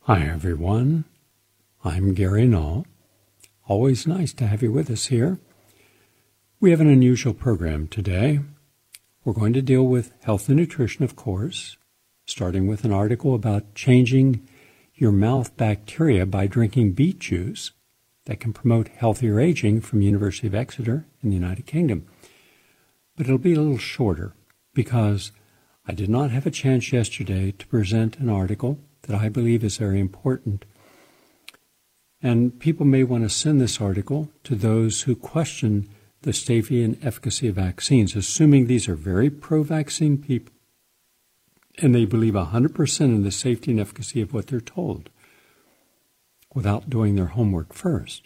Hi, everyone. I'm Gary Null. Always nice to have you with us here. We have an unusual program today. We're going to deal with health and nutrition, of course, starting with an article about changing your mouth bacteria by drinking beet juice that can promote healthier aging from University of Exeter in the United Kingdom. But it'll be a little shorter because I did not have a chance yesterday to present an article that I believe is very important. And people may want to send this article to those who question the safety and efficacy of vaccines, assuming these are very pro-vaccine people and they believe 100% in the safety and efficacy of what they're told without doing their homework first.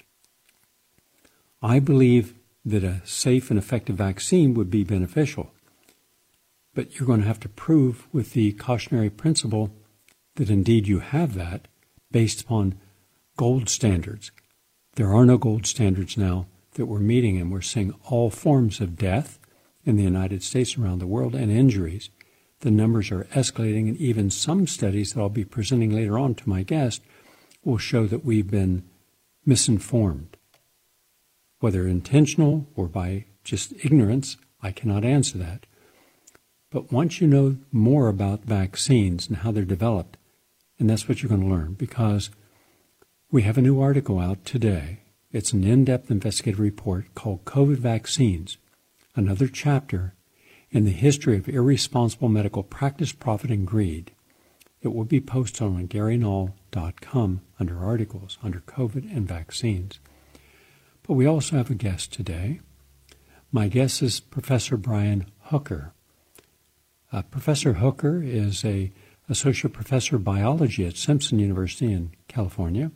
I believe that a safe and effective vaccine would be beneficial, but you're going to have to prove with the cautionary principle that indeed you have that based upon gold standards. There are no gold standards now that we're meeting, and we're seeing all forms of death in the United States and around the world and injuries. The numbers are escalating, and even some studies that I'll be presenting later on to my guest will show that we've been misinformed. Whether intentional or by just ignorance, I cannot answer that. But once you know more about vaccines and how they're developed, and that's what you're going to learn, because we have a new article out today. It's an in-depth investigative report called COVID Vaccines, another chapter in the history of irresponsible medical practice, profit, and greed. It will be posted on GaryNull.com under articles, under COVID and vaccines. But we also have a guest today. My guest is Professor Brian Hooker. Professor Hooker is an associate professor of biology at Simpson University in California.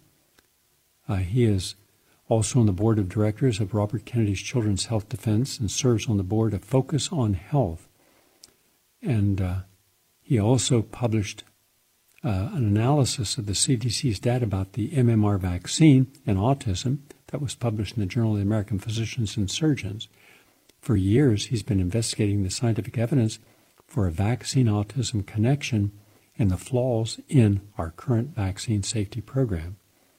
He is also on the board of directors of Robert Kennedy's Children's Health Defense and serves on the board of Focus on Health. And he also published an analysis of the CDC's data about the MMR vaccine and autism that was published in the Journal of the American Physicians and Surgeons. For years, he's been investigating the scientific evidence for a vaccine-autism connection and the flaws in our current vaccine safety program.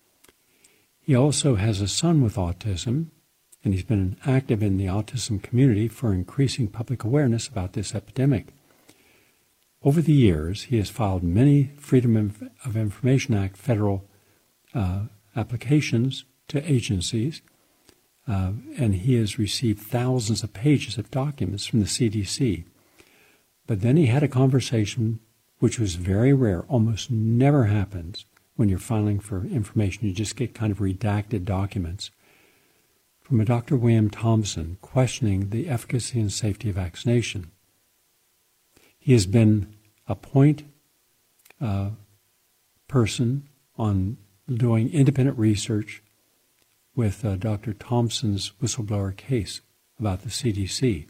He also has a son with autism, and he's been active in the autism community for increasing public awareness about this epidemic. Over the years, he has filed many Freedom of Information Act federal applications to agencies, and he has received thousands of pages of documents from the CDC. But then he had a conversation which was very rare, almost never happens when you're filing for information. You just get kind of redacted documents from a Dr. William Thompson questioning the efficacy and safety of vaccination. He has been a point person on doing independent research with Dr. Thompson's whistleblower case about the CDC.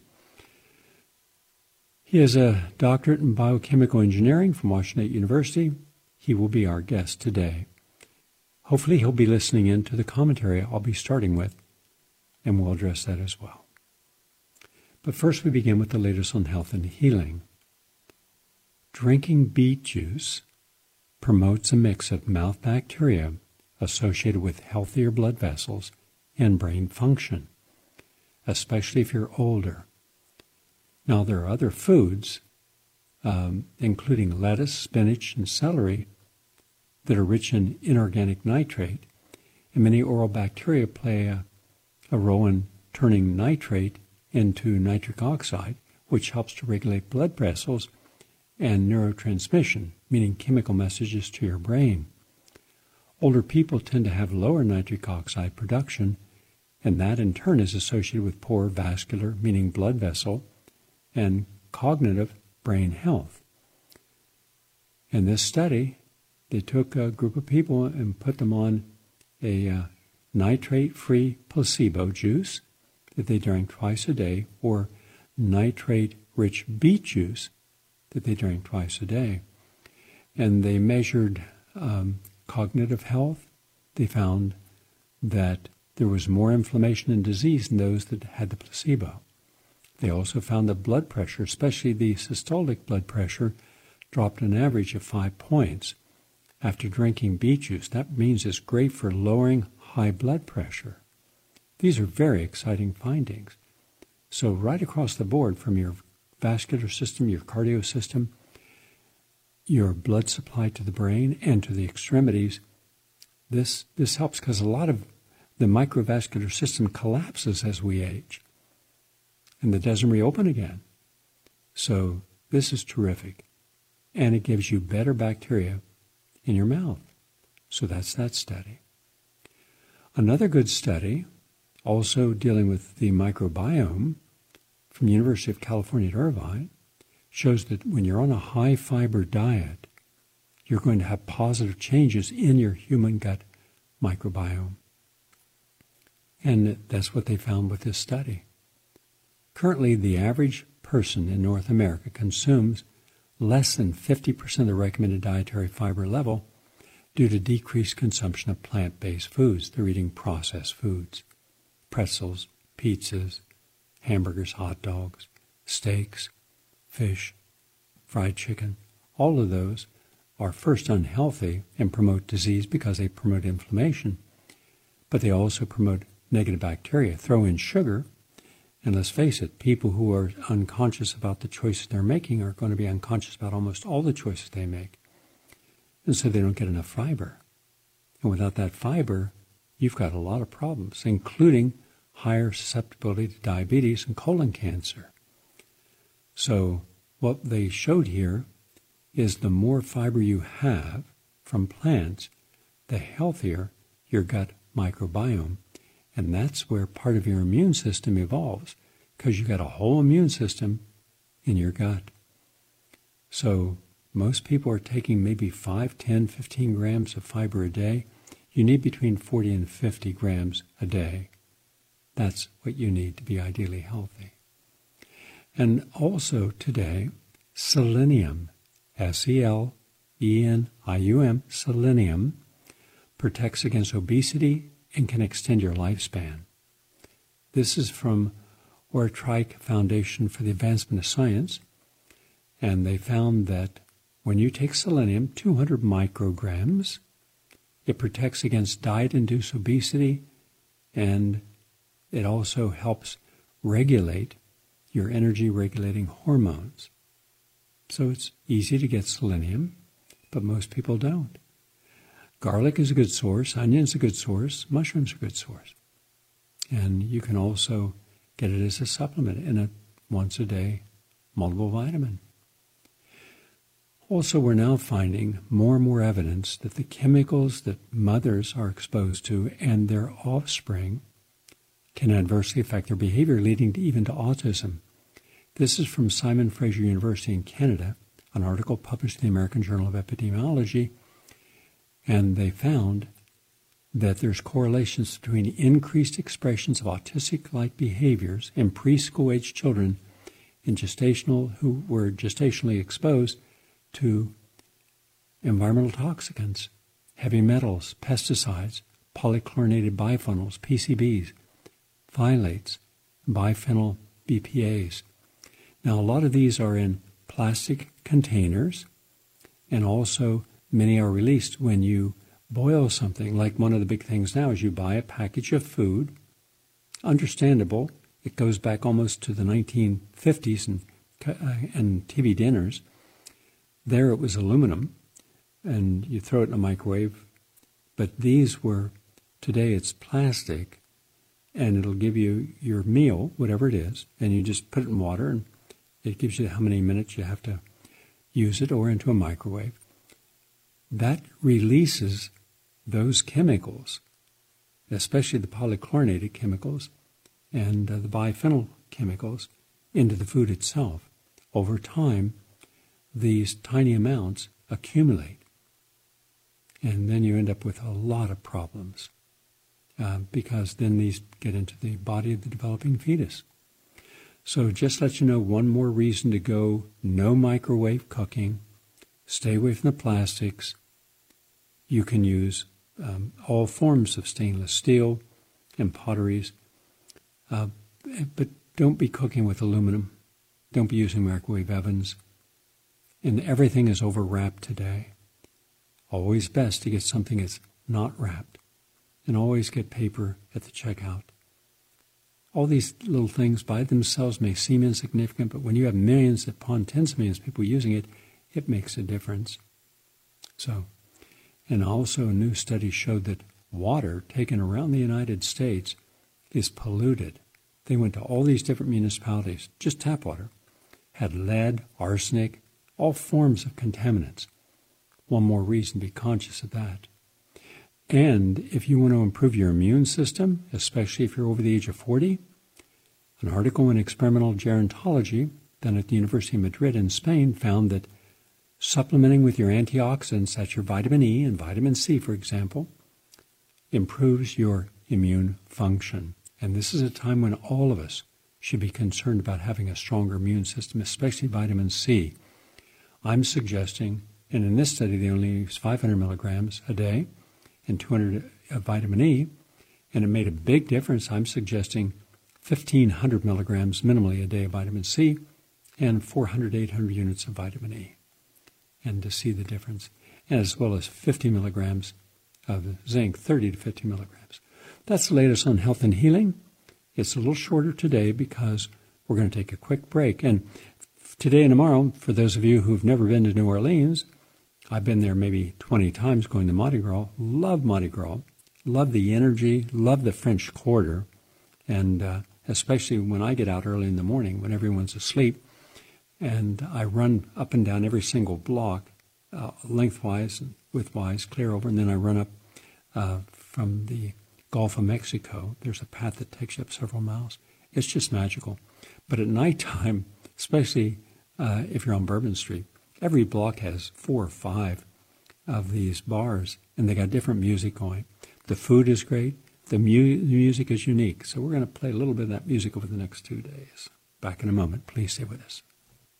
He has a doctorate in biochemical engineering from Washington State University. He will be our guest today. Hopefully he'll be listening in to the commentary I'll be starting with, and we'll address that as well. But first we begin with the latest on health and healing. Drinking beet juice promotes a mix of mouth bacteria associated with healthier blood vessels and brain function, especially if you're older. Now, there are other foods, including lettuce, spinach, and celery, that are rich in inorganic nitrate, and many oral bacteria play a role in turning nitrate into nitric oxide, which helps to regulate blood vessels and neurotransmission, meaning chemical messages to your brain. Older people tend to have lower nitric oxide production, and that in turn is associated with poor vascular, meaning blood vessel, and cognitive brain health. In this study, they took a group of people and put them on a nitrate-free placebo juice that they drank twice a day, or nitrate-rich beet juice that they drank twice a day. And they measured cognitive health. They found that there was more inflammation and disease in those that had the placebo. They also found that blood pressure, especially the systolic blood pressure, dropped an average of 5 points. after drinking beet juice. That means it's great for lowering high blood pressure. These are very exciting findings. So right across the board, from your vascular system, your cardio system, your blood supply to the brain and to the extremities, this helps, because a lot of the microvascular system collapses as we age, and it doesn't reopen again. So this is terrific, and it gives you better bacteria in your mouth. So that's that study. Another good study, also dealing with the microbiome, from the University of California at Irvine, shows that when you're on a high-fiber diet, you're going to have positive changes in your human gut microbiome. And that's what they found with this study. Currently, the average person in North America consumes less than 50% of the recommended dietary fiber level due to decreased consumption of plant-based foods. They're eating processed foods, pretzels, pizzas, hamburgers, hot dogs, steaks, fish, fried chicken. All of those are first unhealthy and promote disease because they promote inflammation, but they also promote negative bacteria. Throw in sugar, and let's face it, people who are unconscious about the choices they're making are going to be unconscious about almost all the choices they make. And so they don't get enough fiber. And without that fiber, you've got a lot of problems, including higher susceptibility to diabetes and colon cancer. So what they showed here is the more fiber you have from plants, the healthier your gut microbiome. And that's where part of your immune system evolves, because you've got a whole immune system in your gut. So most people are taking maybe 5, 10, 15 grams of fiber a day. You need between 40 and 50 grams a day. That's what you need to be ideally healthy. And also today, selenium, S-E-L-E-N-I-U-M, selenium, protects against obesity and can extend your lifespan. This is from Oretrike Foundation for the Advancement of Science, and they found that when you take selenium, 200 micrograms, it protects against diet-induced obesity, and it also helps regulate your energy-regulating hormones. So it's easy to get selenium, but most people don't. Garlic is a good source, onions a good source, mushrooms are a good source. And you can also get it as a supplement in a once-a-day multiple vitamin. Also, we're now finding more and more evidence that the chemicals that mothers are exposed to and their offspring can adversely affect their behavior, leading even to autism. This is from Simon Fraser University in Canada, an article published in the American Journal of Epidemiology, and they found that there's correlations between increased expressions of autistic-like behaviors in preschool-age children who were gestationally exposed to environmental toxicants, heavy metals, pesticides, polychlorinated biphenyls, PCBs, phthalates, biphenyl BPAs. Now, a lot of these are in plastic containers, and also many are released when you boil something. Like one of the big things now is you buy a package of food. Understandable. It goes back almost to the 1950s and TV dinners. There it was aluminum, and you throw it in a microwave. But these were, today it's plastic, and it'll give you your meal, whatever it is, and you just put it in water, and it gives you how many minutes you have to use it, or into a microwave. That releases those chemicals, especially the polychlorinated chemicals and the biphenyl chemicals, into the food itself. Over time, these tiny amounts accumulate, and then you end up with a lot of problems because then these get into the body of the developing fetus. So just let you know, one more reason to go no microwave cooking. Stay away from the plastics. You can use all forms of stainless steel and potteries, but don't be cooking with aluminum. Don't be using microwave ovens. And everything is overwrapped today. Always best to get something that's not wrapped. And always get paper at the checkout. All these little things by themselves may seem insignificant, but when you have millions upon tens of millions of people using it, it makes a difference. So, and also a new study showed that water taken around the United States is polluted. They went to all these different municipalities, just tap water, had lead, arsenic, all forms of contaminants. One more reason to be conscious of that. And if you want to improve your immune system, especially if you're over the age of 40, an article in Experimental Gerontology done at the University of Madrid in Spain found that supplementing with your antioxidants, that's your vitamin E and vitamin C, for example, improves your immune function. And this is a time when all of us should be concerned about having a stronger immune system, especially vitamin C. I'm suggesting, and in this study they only use 500 milligrams a day and 200 of vitamin E, and it made a big difference. I'm suggesting 1,500 milligrams minimally a day of vitamin C and 400 to 800 units of vitamin E, and to see the difference, and as well as 50 milligrams of zinc, 30 to 50 milligrams. That's the latest on health and healing. It's a little shorter today because we're going to take a quick break. And today and tomorrow, for those of you who've never been to New Orleans, I've been there maybe 20 times going to Mardi Gras. Love Mardi Gras. Love the energy. Love the French Quarter. And especially when I get out early in the morning when everyone's asleep. And I run up and down every single block, lengthwise and widthwise, clear over. And then I run up from the Gulf of Mexico. There's a path that takes you up several miles. It's just magical. But at nighttime, especially if you're on Bourbon Street, every block has 4 or 5 of these bars, and they got different music going. The food is great. The music is unique. So we're going to play a little bit of that music over the next 2 days. Back in a moment. Please stay with us.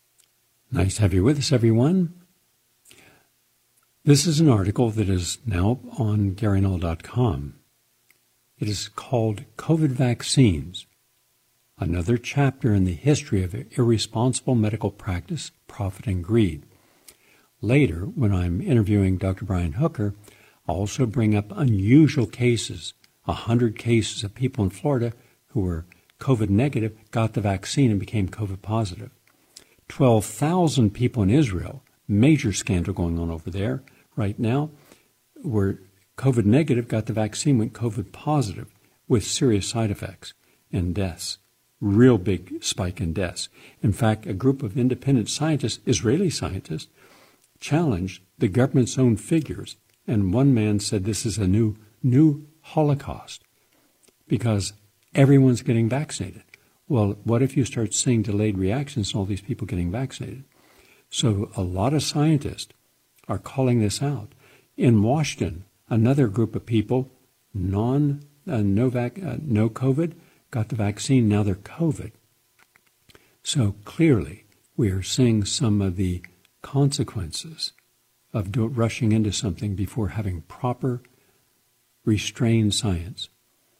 Nice to have you with us, everyone. This is an article that is now on GaryNull.com. It is called COVID Vaccines, another chapter in the history of irresponsible medical practice, profit, and greed. Later, when I'm interviewing Dr. Brian Hooker, I'll also bring up unusual cases, 100 cases of people in Florida who were COVID negative, got the vaccine, and became COVID positive. 12,000 people in Israel, major scandal going on over there right now, were COVID negative, got the vaccine, went COVID positive with serious side effects and deaths. Real big spike in deaths. In fact, a group of independent scientists, Israeli scientists, challenged the government's own figures. And one man said this is a new Holocaust because everyone's getting vaccinated. Well, what if you start seeing delayed reactions in all these people getting vaccinated? So a lot of scientists are calling this out. In Washington, another group of people, no COVID, got the vaccine, now they're COVID. So clearly, we are seeing some of the consequences of rushing into something before having proper, restrained science.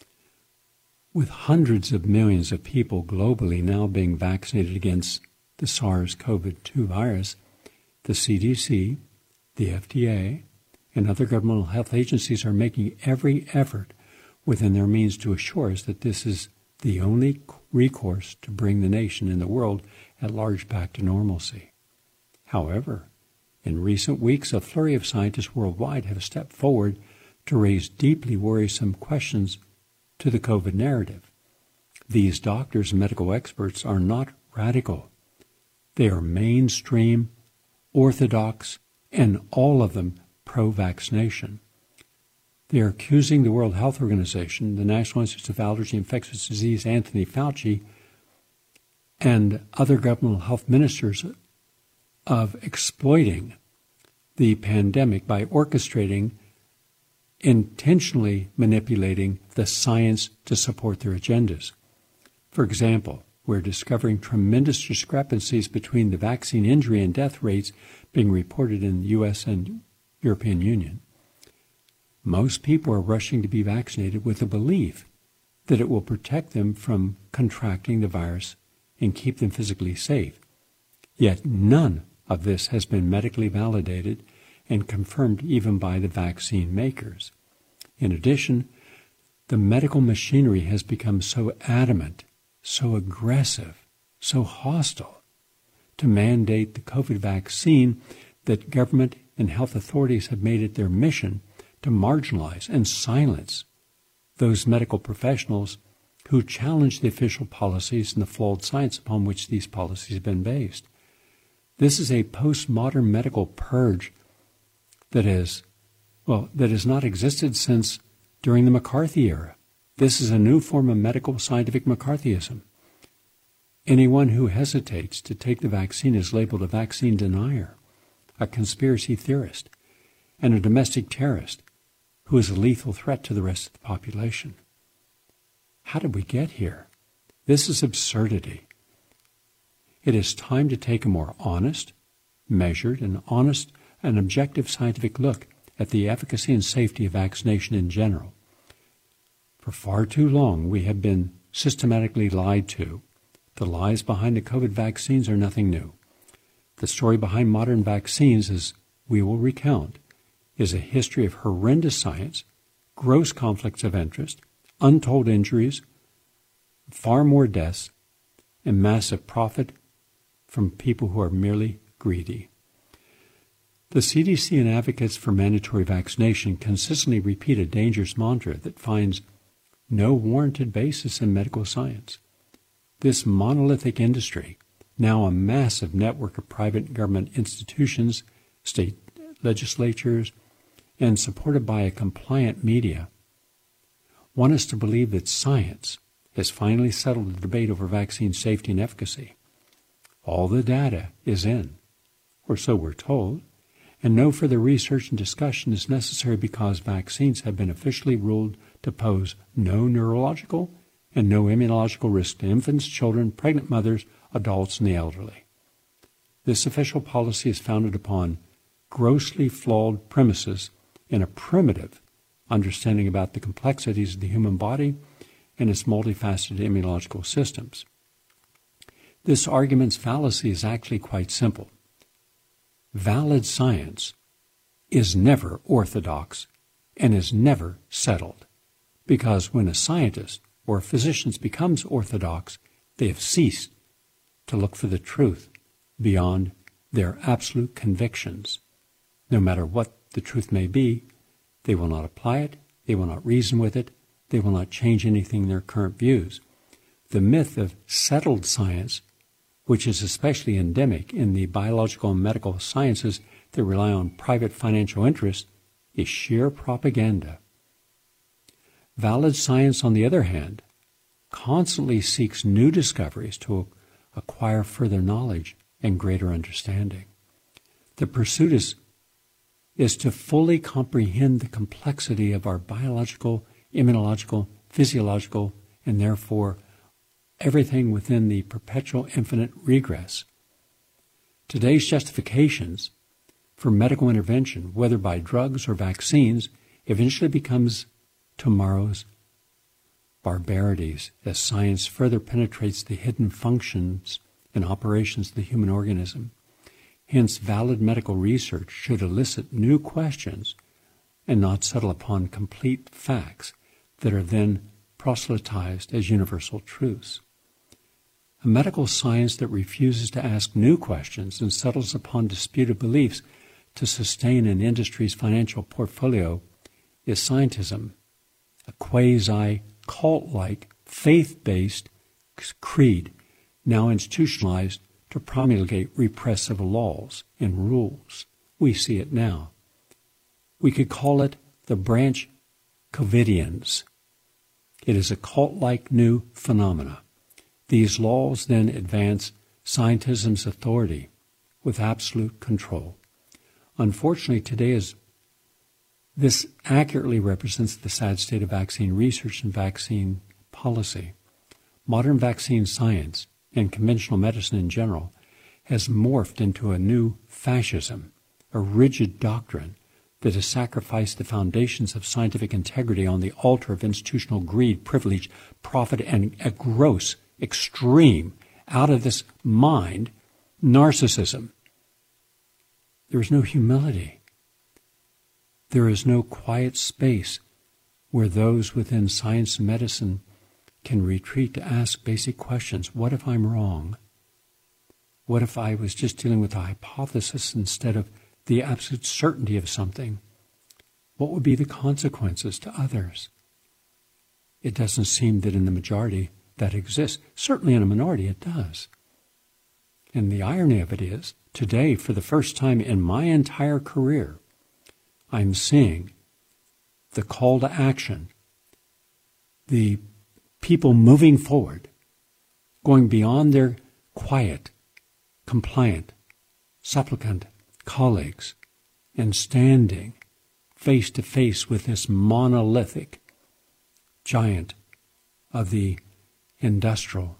With hundreds of millions of people globally now being vaccinated against the SARS-CoV-2 virus, the CDC, the FDA, and other governmental health agencies are making every effort within their means to assure us that this is the only recourse to bring the nation and the world at large back to normalcy. However, in recent weeks, a flurry of scientists worldwide have stepped forward to raise deeply worrisome questions to the COVID narrative. These doctors and medical experts are not radical. They are mainstream, orthodox, and all of them pro-vaccination. They are accusing the World Health Organization, the National Institute of Allergy and Infectious Disease, Anthony Fauci, and other governmental health ministers of exploiting the pandemic by orchestrating, intentionally manipulating the science to support their agendas. For example, we're discovering tremendous discrepancies between the vaccine injury and death rates being reported in the U.S. and European Union. Most people are rushing to be vaccinated with the belief that it will protect them from contracting the virus and keep them physically safe. Yet none of this has been medically validated, and confirmed even by the vaccine makers. In addition, the medical machinery has become so adamant, so aggressive, so hostile to mandate the COVID vaccine that government and health authorities have made it their mission to marginalize and silence those medical professionals who challenge the official policies and the flawed science upon which these policies have been based. This is a postmodern medical purge that has not existed since during the McCarthy era. This is a new form of medical scientific McCarthyism. Anyone who hesitates to take the vaccine is labeled a vaccine denier, a conspiracy theorist, and a domestic terrorist who is a lethal threat to the rest of the population. How did we get here? This is absurdity. It is time to take a more honest, measured, and objective scientific look at the efficacy and safety of vaccination in general. For far too long, we have been systematically lied to. The lies behind the COVID vaccines are nothing new. The story behind modern vaccines, as we will recount, is a history of horrendous science, gross conflicts of interest, untold injuries, far more deaths, and massive profit from people who are merely greedy. The CDC and advocates for mandatory vaccination consistently repeat a dangerous mantra that finds no warranted basis in medical science. This monolithic industry, now a massive network of private government institutions, state legislatures, and supported by a compliant media, want us to believe that science has finally settled the debate over vaccine safety and efficacy. All the data is in, or so we're told, and no further research and discussion is necessary because vaccines have been officially ruled to pose no neurological and no immunological risk to infants, children, pregnant mothers, adults, and the elderly. This official policy is founded upon grossly flawed premises and a primitive understanding about the complexities of the human body and its multifaceted immunological systems. This argument's fallacy is actually quite simple. Valid science is never orthodox and is never settled, because when a scientist or a physician becomes orthodox, they have ceased to look for the truth beyond their absolute convictions. No matter what the truth may be, they will not apply it, they will not reason with it, they will not change anything in their current views. The myth of settled science, which is especially endemic in the biological and medical sciences that rely on private financial interests, is sheer propaganda. Valid science, on the other hand, constantly seeks new discoveries to acquire further knowledge and greater understanding. The pursuit is to fully comprehend the complexity of our biological, immunological, physiological, and therefore everything within the perpetual infinite regress. Today's justifications for medical intervention, whether by drugs or vaccines, eventually becomes tomorrow's barbarities as science further penetrates the hidden functions and operations of the human organism. Hence, valid medical research should elicit new questions and not settle upon complete facts that are then proselytized as universal truths. A medical science that refuses to ask new questions and settles upon disputed beliefs to sustain an industry's financial portfolio is scientism, a quasi-cult-like, faith-based creed now institutionalized to promulgate repressive laws and rules. We see it now. We could call it the Branch Covidians. It is a cult-like new phenomena. These laws then advance scientism's authority with absolute control. Unfortunately, this accurately represents the sad state of vaccine research and vaccine policy. Modern vaccine science and conventional medicine in general has morphed into a new fascism, a rigid doctrine that has sacrificed the foundations of scientific integrity on the altar of institutional greed, privilege, profit, and a gross, extreme, out of this mind, narcissism. There is no humility. There is no quiet space where those within science and medicine can retreat to ask basic questions. What if I'm wrong? What if I was just dealing with a hypothesis instead of the absolute certainty of something? What would be the consequences to others? It doesn't seem that in the majority that exists. Certainly in a minority it does. And the irony of it is, today, for the first time in my entire career, I'm seeing the call to action, the people moving forward, going beyond their quiet, compliant, supplicant colleagues, and standing face to face with this monolithic giant of the industrial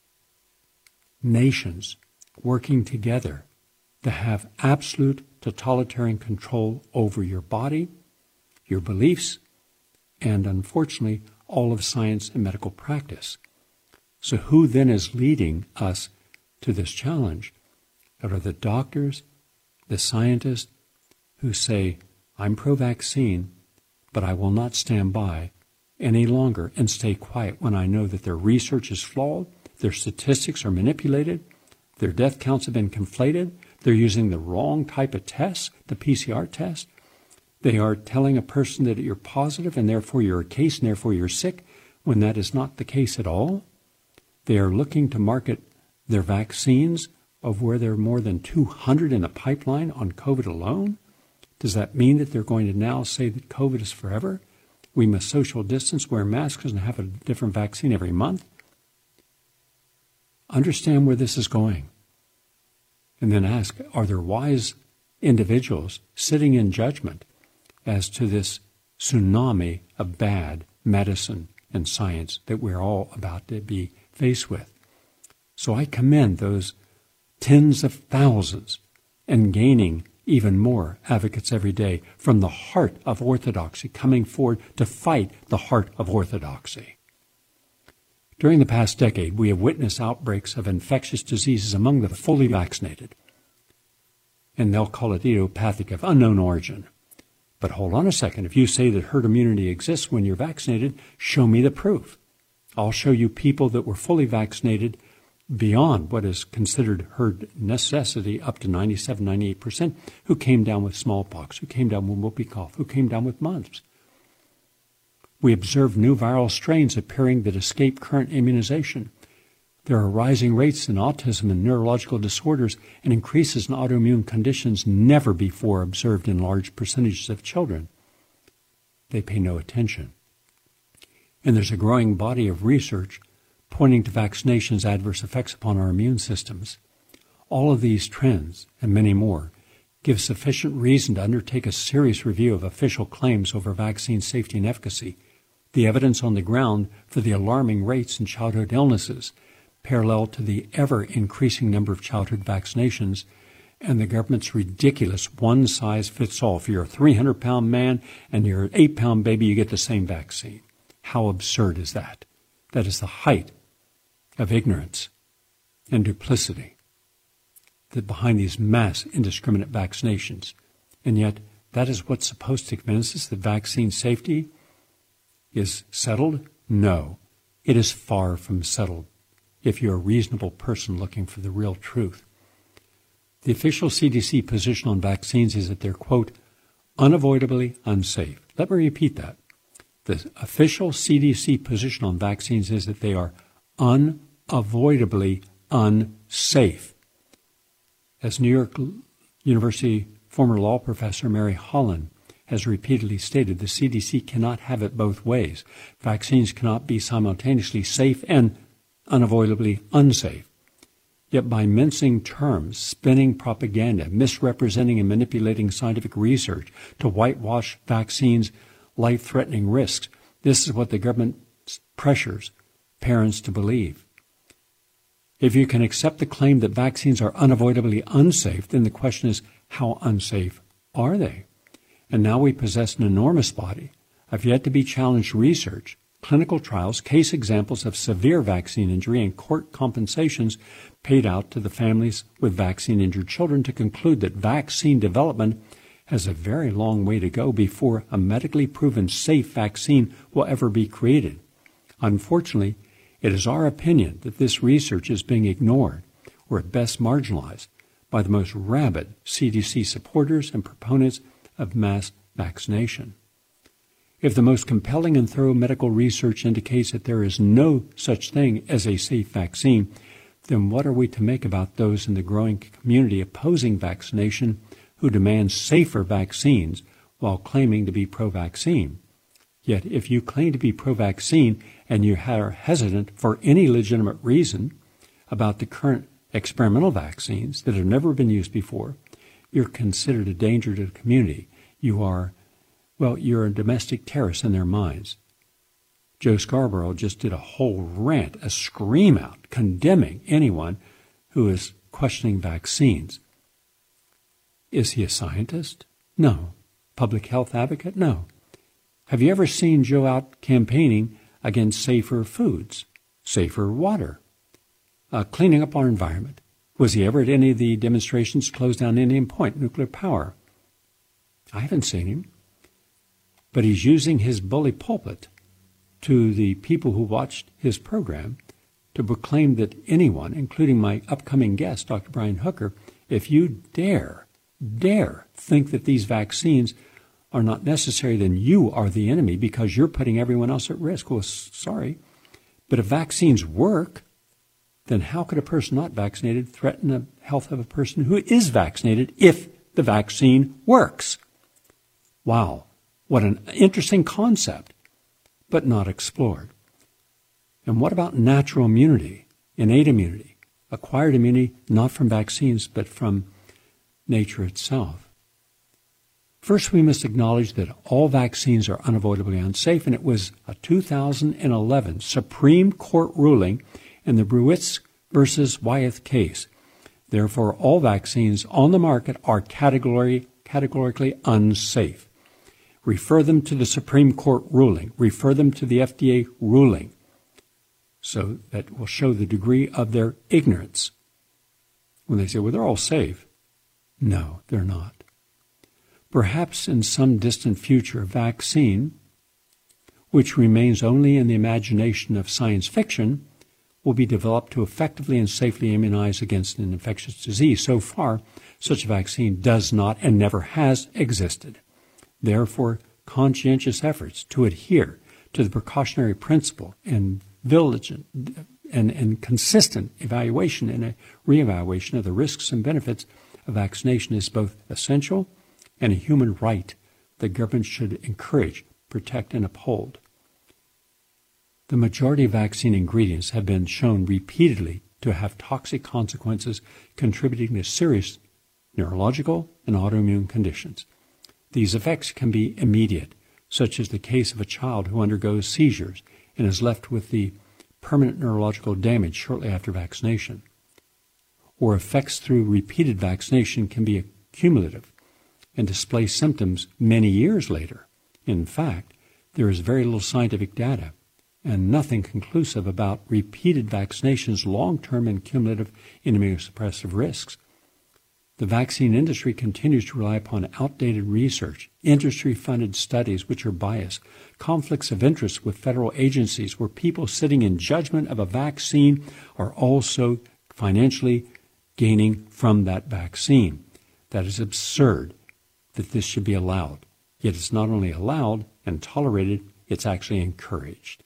nations working together to have absolute totalitarian control over your body, your beliefs, and unfortunately, all of science and medical practice. So who then is leading us to this challenge? It are the doctors, the scientists who say, I'm pro-vaccine, but I will not stand by any longer and stay quiet when I know that their research is flawed, their statistics are manipulated, their death counts have been conflated, they're using the wrong type of test, the PCR test. They are telling a person that you're positive and therefore you're a case and therefore you're sick, when that is not the case at all. They are looking to market their vaccines, of where there are more than 200 in the pipeline on COVID alone. Does that mean that they're going to now say that COVID is forever? We must social distance, wear masks, and have a different vaccine every month? Understand where this is going. And then ask, are there wise individuals sitting in judgment as to this tsunami of bad medicine and science that we're all about to be faced with? So I commend those tens of thousands and gaining even more advocates every day from the heart of orthodoxy coming forward to fight the heart of orthodoxy. During the past decade, we have witnessed outbreaks of infectious diseases among the fully vaccinated. And they'll call it idiopathic of unknown origin. But hold on a second. If you say that herd immunity exists when you're vaccinated, show me the proof. I'll show you people that were fully vaccinated beyond what is considered herd necessity, up to 97, 98%, who came down with smallpox, who came down with whooping cough, who came down with mumps. We observe new viral strains appearing that escape current immunization. There are rising rates in autism and neurological disorders and increases in autoimmune conditions never before observed in large percentages of children. They pay no attention. And there's a growing body of research pointing to vaccination's adverse effects upon our immune systems. All of these trends, and many more, give sufficient reason to undertake a serious review of official claims over vaccine safety and efficacy, the evidence on the ground for the alarming rates in childhood illnesses, parallel to the ever-increasing number of childhood vaccinations, and the government's ridiculous one-size-fits-all. If you're a 300-pound man and you're an 8-pound baby, you get the same vaccine. How absurd is that? That is the height of ignorance and duplicity that behind these mass indiscriminate vaccinations. And yet, that is what's supposed to convince us that vaccine safety is settled? No, it is far from settled if you're a reasonable person looking for the real truth. The official CDC position on vaccines is that they're, quote, unavoidably unsafe. Let me repeat that. The official CDC position on vaccines is that they are unavoidably unsafe. As New York University former law professor Mary Holland has repeatedly stated, the CDC cannot have it both ways. Vaccines cannot be simultaneously safe and unavoidably unsafe. Yet by mincing terms, spinning propaganda, misrepresenting and manipulating scientific research to whitewash vaccines' life-threatening risks, this is what the government pressures parents to believe. If you can accept the claim that vaccines are unavoidably unsafe, then the question is, how unsafe are they? And now we possess an enormous body of yet-to-be-challenged research, clinical trials, case examples of severe vaccine injury, and court compensations paid out to the families with vaccine-injured children to conclude that vaccine development has a very long way to go before a medically proven safe vaccine will ever be created. Unfortunately, it is our opinion that this research is being ignored, or at best marginalized, by the most rabid CDC supporters and proponents of mass vaccination. If the most compelling and thorough medical research indicates that there is no such thing as a safe vaccine, then what are we to make about those in the growing community opposing vaccination who demand safer vaccines while claiming to be pro-vaccine? Yet if you claim to be pro-vaccine and you are hesitant for any legitimate reason about the current experimental vaccines that have never been used before, you're considered a danger to the community. You're a domestic terrorist in their minds. Joe Scarborough just did a whole rant, a scream out, condemning anyone who is questioning vaccines. Is he a scientist? No. Public health advocate? No. Have you ever seen Joe out campaigning against safer foods, safer water, cleaning up our environment? Was he ever at any of the demonstrations to close down Indian Point, nuclear power? I haven't seen him. But he's using his bully pulpit to the people who watched his program to proclaim that anyone, including my upcoming guest, Dr. Brian Hooker, if you dare think that these vaccines are not necessary, then you are the enemy because you're putting everyone else at risk. Well, sorry. But if vaccines work, then how could a person not vaccinated threaten the health of a person who is vaccinated if the vaccine works? Wow, what an interesting concept, but not explored. And what about natural immunity, innate immunity, acquired immunity, not from vaccines, but from nature itself? First, we must acknowledge that all vaccines are unavoidably unsafe, and it was a 2011 Supreme Court ruling in the Bruitz versus Wyeth case. Therefore, all vaccines on the market are categorically unsafe. Refer them to the Supreme Court ruling. Refer them to the FDA ruling. So that will show the degree of their ignorance. When they say, well, they're all safe. No, they're not. Perhaps in some distant future, a vaccine, which remains only in the imagination of science fiction, will be developed to effectively and safely immunize against an infectious disease. So far, such a vaccine does not and never has existed. Therefore, conscientious efforts to adhere to the precautionary principle and diligent and consistent evaluation and a reevaluation of the risks and benefits of vaccination is both essential and a human right that governments should encourage, protect, and uphold. The majority of vaccine ingredients have been shown repeatedly to have toxic consequences contributing to serious neurological and autoimmune conditions. These effects can be immediate, such as the case of a child who undergoes seizures and is left with the permanent neurological damage shortly after vaccination. Or effects through repeated vaccination can be cumulative and display symptoms many years later. In fact, there is very little scientific data and nothing conclusive about repeated vaccinations' long-term and cumulative immunosuppressive risks. The vaccine industry continues to rely upon outdated research, industry-funded studies which are biased, conflicts of interest with federal agencies where people sitting in judgment of a vaccine are also financially gaining from that vaccine. That is absurd that this should be allowed. Yet it's not only allowed and tolerated, it's actually encouraged.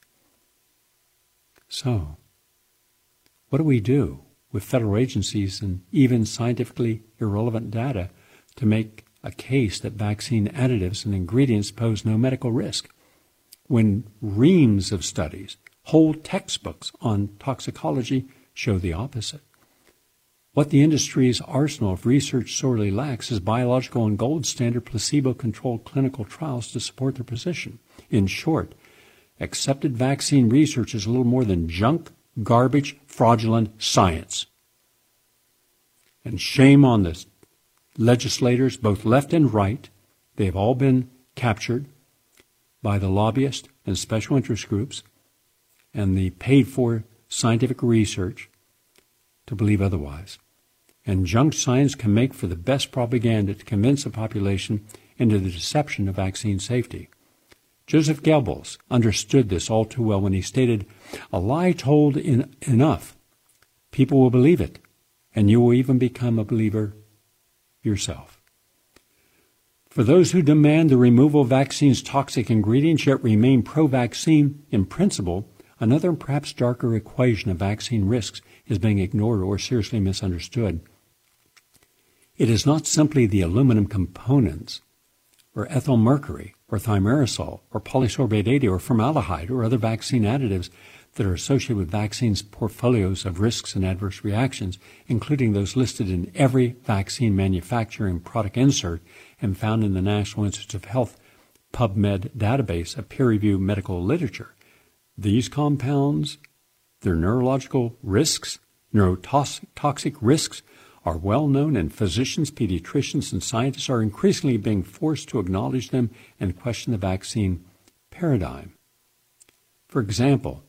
So, what do we do with federal agencies and even scientifically irrelevant data to make a case that vaccine additives and ingredients pose no medical risk, when reams of studies, whole textbooks on toxicology show the opposite? What the industry's arsenal of research sorely lacks is biological and gold standard placebo-controlled clinical trials to support their position. In short, accepted vaccine research is little more than junk, garbage, fraudulent science. And shame on the legislators, both left and right. They have all been captured by the lobbyists and special interest groups and the paid-for scientific research to believe otherwise. and junk science can make for the best propaganda to convince the population into the deception of vaccine safety. Joseph Goebbels understood this all too well when he stated, "A lie told enough, people will believe it, and you will even become a believer yourself." For those who demand the removal of vaccines' toxic ingredients yet remain pro-vaccine in principle, another and perhaps darker equation of vaccine risks is being ignored or seriously misunderstood. It is not simply the aluminum components, or ethyl mercury, or thimerosal, or polysorbate 80, or formaldehyde, or other vaccine additives that are associated with vaccines' portfolios of risks and adverse reactions, including those listed in every vaccine manufacturing product insert and found in the National Institutes of Health PubMed database of peer-reviewed medical literature. These compounds, their neurological risks, neurotoxic risks, are well known, and physicians, pediatricians, and scientists are increasingly being forced to acknowledge them and question the vaccine paradigm. For example,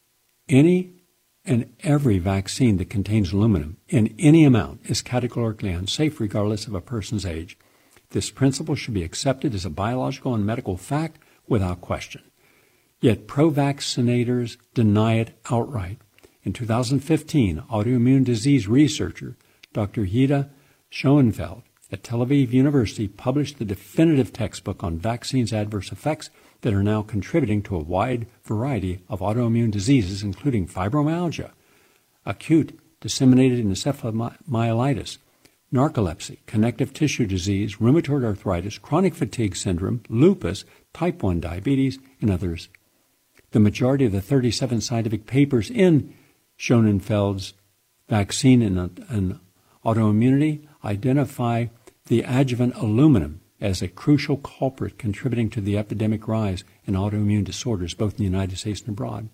any and every vaccine that contains aluminum in any amount is categorically unsafe regardless of a person's age. This principle should be accepted as a biological and medical fact without question. Yet pro-vaccinators deny it outright. In 2015, autoimmune disease researcher Dr. Hida Schoenfeld at Tel Aviv University published the definitive textbook on vaccines' adverse effects that are now contributing to a wide variety of autoimmune diseases, including fibromyalgia, acute disseminated encephalomyelitis, narcolepsy, connective tissue disease, rheumatoid arthritis, chronic fatigue syndrome, lupus, type 1 diabetes, and others. The majority of the 37 scientific papers in Schoenfeld's Vaccine and Autoimmunity identify the adjuvant aluminum as a crucial culprit contributing to the epidemic rise in autoimmune disorders both in the United States and abroad.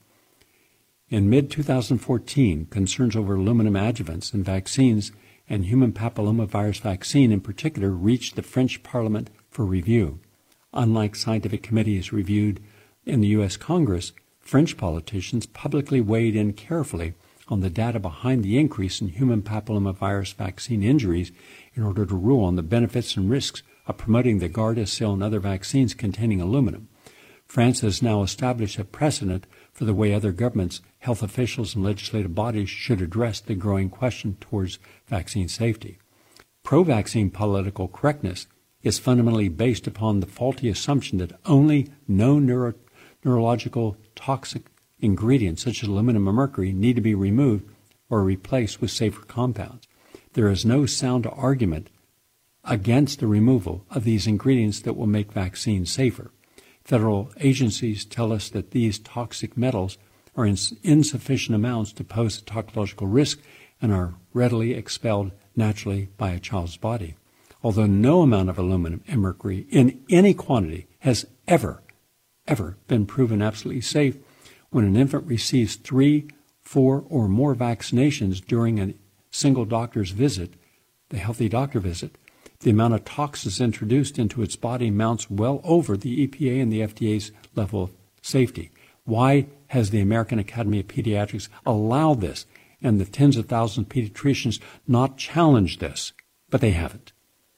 In mid-2014, concerns over aluminum adjuvants in vaccines and human papillomavirus vaccine in particular reached the French Parliament for review. Unlike scientific committees reviewed in the U.S. Congress, French politicians publicly weighed in carefully on the data behind the increase in human papillomavirus vaccine injuries in order to rule on the benefits and risks of promoting the Gardasil and other vaccines containing aluminum. France has now established a precedent for the way other governments, health officials, and legislative bodies should address the growing question towards vaccine safety. Pro-vaccine political correctness is fundamentally based upon the faulty assumption that only known neurological toxic ingredients such as aluminum and mercury need to be removed or replaced with safer compounds. There is no sound argument against the removal of these ingredients that will make vaccines safer. Federal agencies tell us that these toxic metals are in insufficient amounts to pose a toxicological risk and are readily expelled naturally by a child's body. Although no amount of aluminum and mercury in any quantity has ever been proven absolutely safe, when an infant receives 3, 4, or more vaccinations during a single doctor's visit, the healthy doctor visit, the amount of toxins introduced into its body mounts well over the EPA and the FDA's level of safety. Why has the American Academy of Pediatrics allowed this and the tens of thousands of pediatricians not challenged this? But they haven't.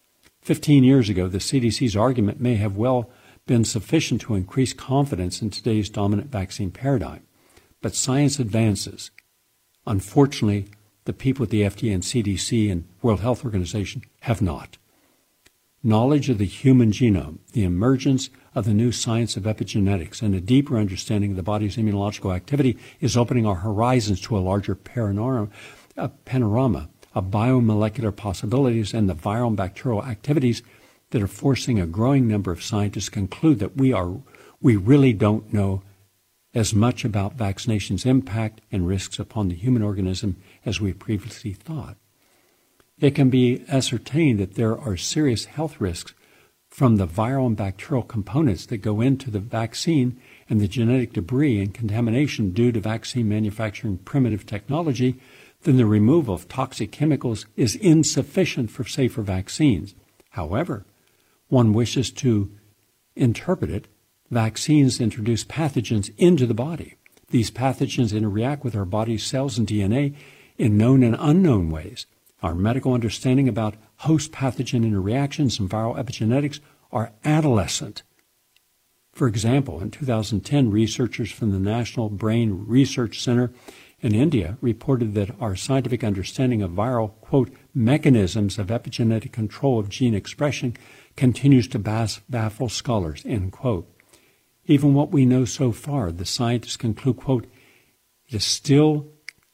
15 years ago, the CDC's argument may have well been sufficient to increase confidence in today's dominant vaccine paradigm. But science advances. Unfortunately, the people at the FDA and CDC and World Health Organization have not. Knowledge of the human genome, the emergence of the new science of epigenetics, and a deeper understanding of the body's immunological activity is opening our horizons to a larger panorama of biomolecular possibilities and the viral and bacterial activities that are forcing a growing number of scientists to conclude that we really don't know as much about vaccination's impact and risks upon the human organism as we previously thought. It can be ascertained that there are serious health risks from the viral and bacterial components that go into the vaccine and the genetic debris and contamination due to vaccine manufacturing primitive technology, then the removal of toxic chemicals is insufficient for safer vaccines. However, one wishes to interpret it, vaccines introduce pathogens into the body. These pathogens interact with our body's cells and DNA in known and unknown ways. Our medical understanding about host pathogen interreactions and viral epigenetics are adolescent. For example, in 2010, researchers from the National Brain Research Center in India reported that our scientific understanding of viral, quote, mechanisms of epigenetic control of gene expression continues to baffle scholars, end quote. Even what we know so far, the scientists conclude, quote, it is still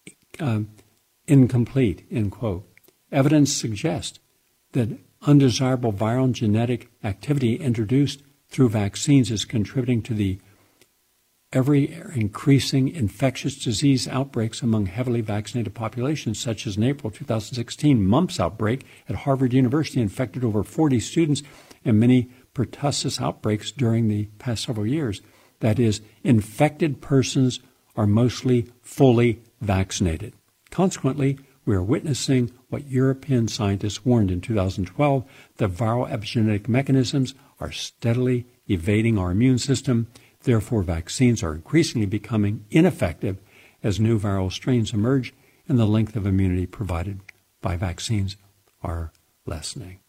incomplete, end quote. Evidence suggests that undesirable viral and genetic activity introduced through vaccines is contributing to the ever-increasing infectious disease outbreaks among heavily vaccinated populations, such as in April 2016, mumps outbreak at Harvard University infected over 40 students, and many pertussis outbreaks during the past several years. That is, infected persons are mostly fully vaccinated. Consequently, we are witnessing what European scientists warned in 2012, that viral epigenetic mechanisms are steadily evading our immune system. Therefore, vaccines are increasingly becoming ineffective as new viral strains emerge and the length of immunity provided by vaccines are lessening.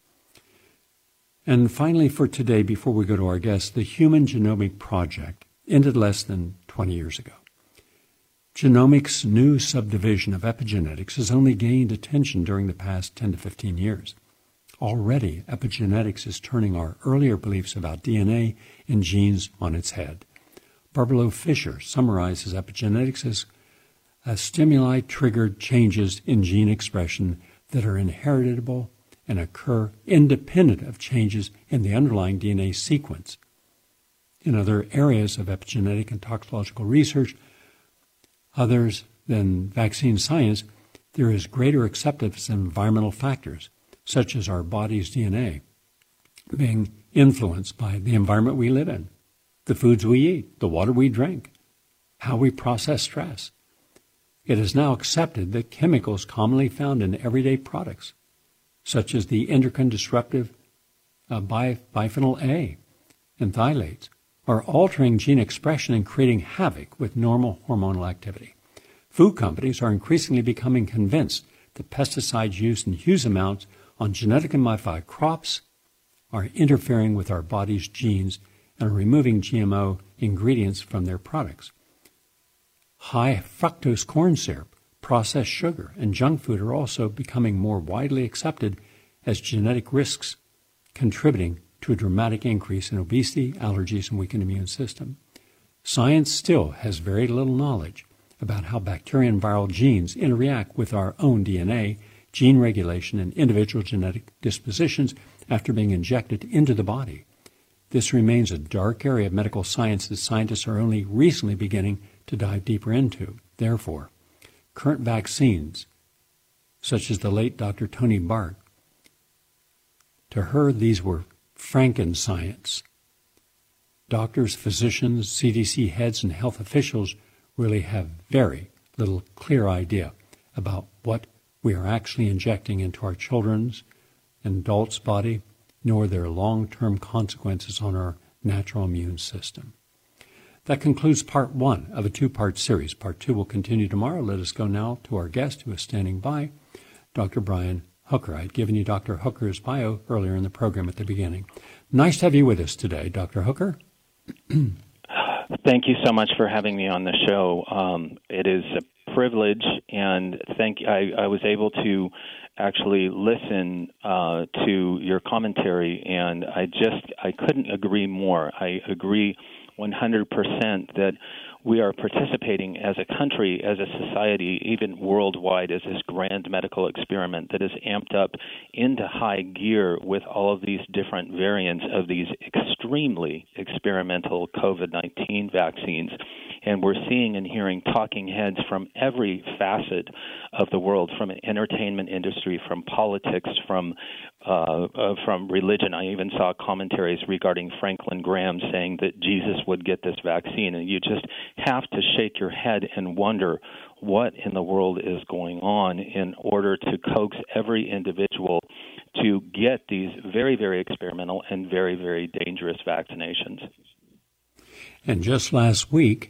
And finally, for today, before we go to our guests, the Human Genomic Project ended less than 20 years ago. Genomics' new subdivision of epigenetics has only gained attention during the past 10 to 15 years. Already, epigenetics is turning our earlier beliefs about DNA and genes on its head. Barbara Loe Fisher summarizes epigenetics as stimuli-triggered changes in gene expression that are inheritable and occur independent of changes in the underlying DNA sequence. In other areas of epigenetic and toxicological research, others than vaccine science, there is greater acceptance of environmental factors, such as our body's DNA, being influenced by the environment we live in, the foods we eat, the water we drink, how we process stress. It is now accepted that chemicals commonly found in everyday products, such as the endocrine disruptive biphenyl A and phthalates, are altering gene expression and creating havoc with normal hormonal activity. Food companies are increasingly becoming convinced that pesticides used in huge amounts on genetically modified crops are interfering with our body's genes and are removing GMO ingredients from their products. High fructose corn syrup, processed sugar, and junk food are also becoming more widely accepted as genetic risks, contributing to a dramatic increase in obesity, allergies, and weakened immune system. Science still has very little knowledge about how bacteria and viral genes interact with our own DNA, gene regulation, and individual genetic dispositions after being injected into the body. This remains a dark area of medical science that scientists are only recently beginning to dive deeper into. Therefore, current vaccines, such as the late Dr. Tony Bark, to her these were Frankenscience. Doctors, physicians, CDC heads, and health officials really have very little clear idea about what we are actually injecting into our children's and adults' body, nor their long-term consequences on our natural immune system. That concludes part one of a two-part series. Part two will continue tomorrow. Let us go now to our guest who is standing by, Dr. Brian Hooker. I had given you Dr. Hooker's bio earlier in the program at the beginning. Nice to have you with us today, Dr. Hooker. Thank you so much for having me on the show. It is a privilege, and I was able to actually listen to your commentary, and I couldn't agree more. I agree 100% that we are participating as a country, as a society, even worldwide, as this grand medical experiment that is amped up into high gear with all of these different variants of these extremely experimental COVID-19 vaccines. And we're seeing and hearing talking heads from every facet of the world, from an entertainment industry, from politics, from religion. I even saw commentaries regarding Franklin Graham saying that Jesus would get this vaccine. And you just have to shake your head and wonder what in the world is going on in order to coax every individual to get these very, very experimental and very, very dangerous vaccinations. And just last week,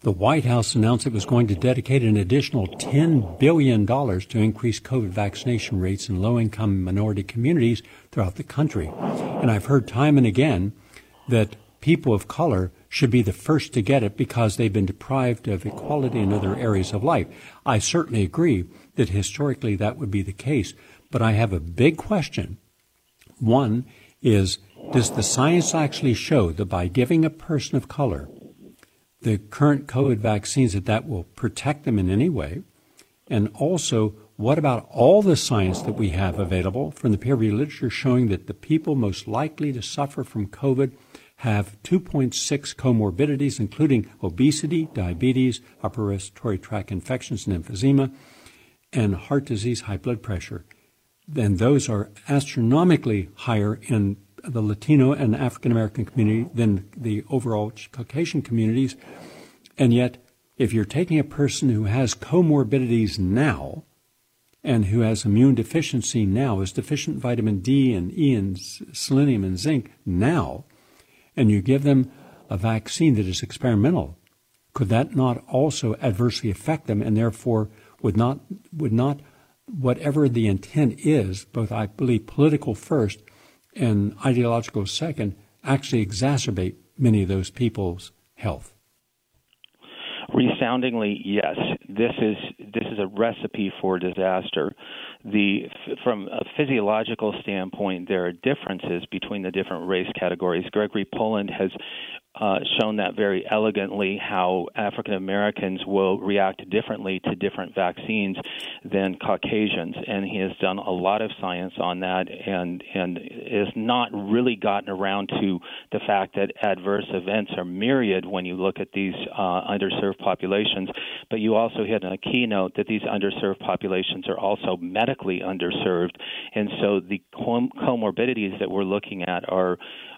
The White House announced it was going to dedicate an additional $10 billion to increase COVID vaccination rates in low-income minority communities throughout the country. And I've heard time and again that people of color should be the first to get it because they've been deprived of equality in other areas of life. I certainly agree that historically that would be the case, but I have a big question. One is, does the science actually show that by giving a person of color the current COVID vaccines that will protect them in any way? And also, what about all the science that we have available from the peer-reviewed literature showing that the people most likely to suffer from COVID have 2.6 comorbidities, including obesity, diabetes, upper respiratory tract infections and emphysema, and heart disease, high blood pressure? Then those are astronomically higher in the Latino and African American community than the overall Caucasian communities. And yet, if you're taking a person who has comorbidities now and who has immune deficiency now, is deficient in vitamin D and E and selenium and zinc now, and you give them a vaccine that is experimental, could that not also adversely affect them, and therefore would not whatever the intent is, both I believe political first and ideological second, actually exacerbate many of those people's health? Resoundingly, yes. This is a recipe for disaster. From a physiological standpoint, there are differences between the different race categories. Gregory Poland has shown that very elegantly, how African Americans will react differently to different vaccines than Caucasians, and he has done a lot of science on that, and has not really gotten around to the fact that adverse events are myriad when you look at these underserved populations. But you also hit on a keynote that these underserved populations are also medically underserved, and so the comorbidities that we're looking at are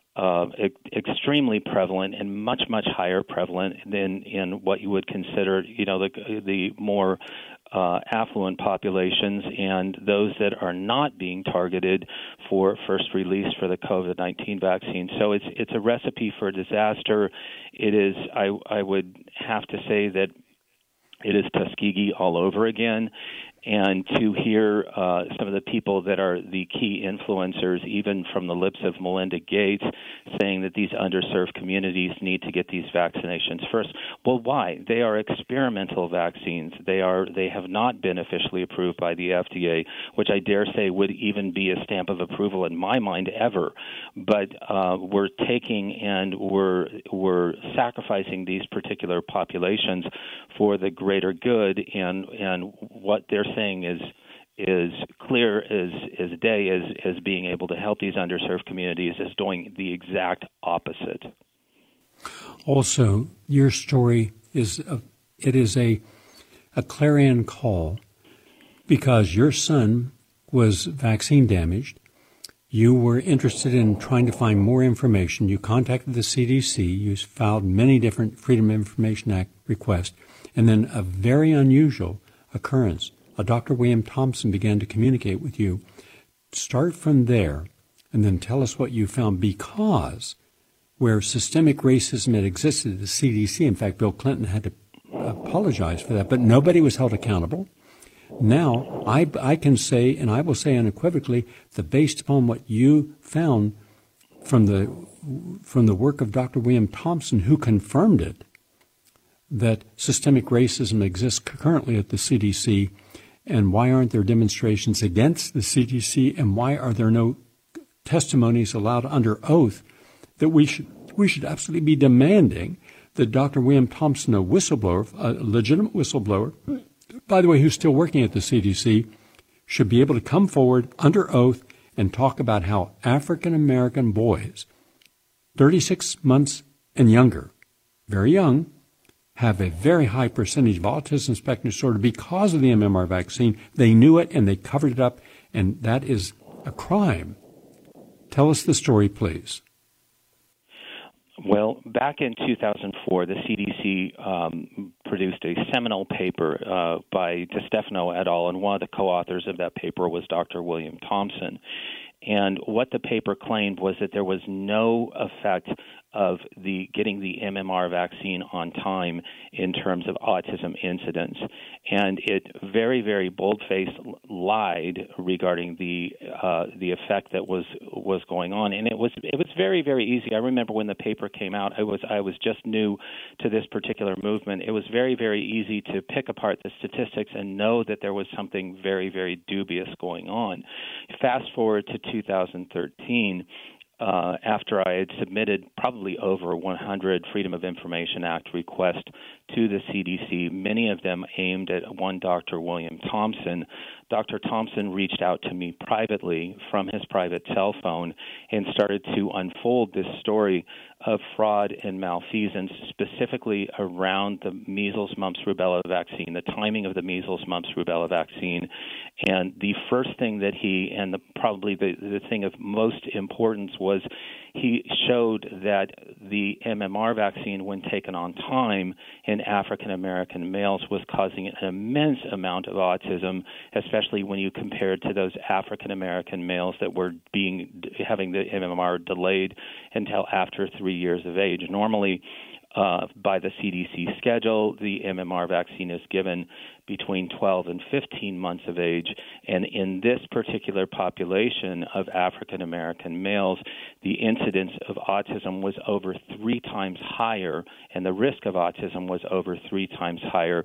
extremely prevalent and much higher prevalent than in what you would consider, the more affluent populations and those that are not being targeted for first release for the COVID-19 vaccine. So it's a recipe for disaster. It is. I would have to say that it is Tuskegee all over again. And to hear some of the people that are the key influencers, even from the lips of Melinda Gates, saying that these underserved communities need to get these vaccinations first. Well, why? They are experimental vaccines. They have not been officially approved by the FDA, which I dare say would even be a stamp of approval in my mind ever. But we're taking and we're sacrificing these particular populations for the greater good, and what they're saying is clear as day as being able to help these underserved communities is doing the exact opposite. Also, your story is a clarion call because your son was vaccine damaged. You were interested in trying to find more information. You contacted the CDC. You filed many different Freedom of Information Act requests. And then a very unusual occurrence. Dr. William Thompson began to communicate with you. Start from there and then tell us what you found, because where systemic racism had existed at the CDC, in fact, Bill Clinton had to apologize for that, but nobody was held accountable. Now, I can say, and I will say unequivocally, that based upon what you found from the work of Dr. William Thompson, who confirmed it, that systemic racism exists currently at the CDC, and why aren't there demonstrations against the CDC, and why are there no testimonies allowed under oath, that we should absolutely be demanding that Dr. William Thompson, a whistleblower, a legitimate whistleblower, by the way, who's still working at the CDC, should be able to come forward under oath and talk about how African American boys, 36 months and younger, very young, have a very high percentage of autism spectrum disorder because of the MMR vaccine. They knew it and they covered it up, and that is a crime. Tell us the story, please. Well, back in 2004, the CDC produced a seminal paper by DeStefano et al., and one of the co-authors of that paper was Dr. William Thompson. And what the paper claimed was that there was no effect of getting the MMR vaccine on time in terms of autism incidence, and it very, very bold-faced lied regarding the effect that was going on, and it was very, very easy. I remember when the paper came out, I was just new to this particular movement. It was very, very easy to pick apart the statistics and know that there was something very, very dubious going on. Fast forward to 2013. After I had submitted probably over 100 Freedom of Information Act requests to the CDC, many of them aimed at one Dr. William Thompson. Dr. Thompson reached out to me privately from his private cell phone and started to unfold this story of fraud and malfeasance, specifically around the measles, mumps, rubella vaccine, the timing of the measles, mumps, rubella vaccine. And the first thing that probably the thing of most importance was he showed that the MMR vaccine, when taken on time in African American males, was causing an immense amount of autism, especially when you compare it to those African American males that were having the MMR delayed until after 3 years of age. Normally, by the CDC schedule, the MMR vaccine is given between 12 and 15 months of age. And in this particular population of African American males, the incidence of autism was over 3 times higher, and the risk of autism was over 3 times higher